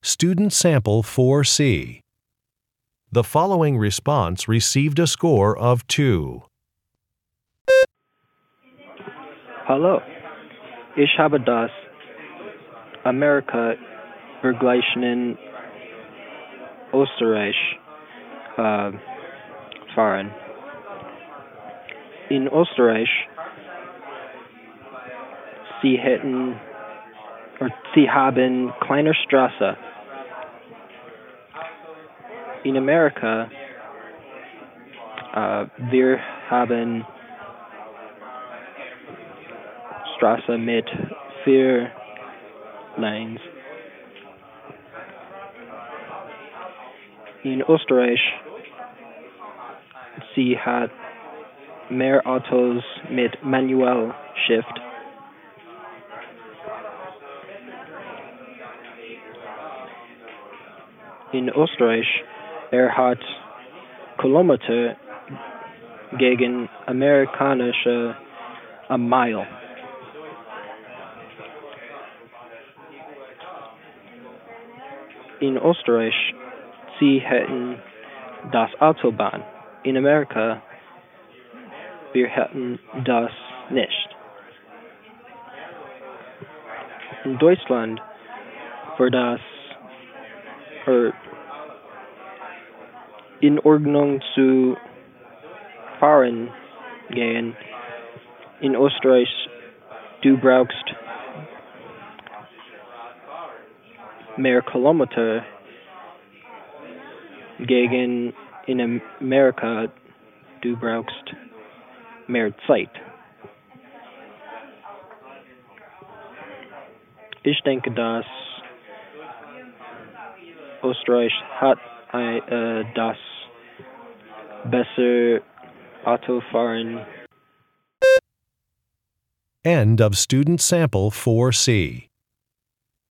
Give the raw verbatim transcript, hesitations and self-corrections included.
Student Sample four C. The following response received a score of two. Hallo, ich habe das Amerika vergleichen in Österreich äh, fahren. In Österreich, sie hätten, oder sie haben kleine Straße. In Amerika, äh, wir haben Straße mit vier Lanes. In Österreich, sie hat mehr Autos mit manuell Shift. In Österreich, er hat Kilometer gegen amerikanische a Mile. In Österreich, sie hätten das Autobahn. In Amerika, wir hätten das nicht. In Deutschland, für das er, in Ordnung zu fahren gehen. In Österreich, du brauchst mehr Kilometer gegen in Amerika, du brauchst mehr Zeit. Ich denke, dass Österreich hat ein, äh, das besser Autofahren. End of Student Sample four C.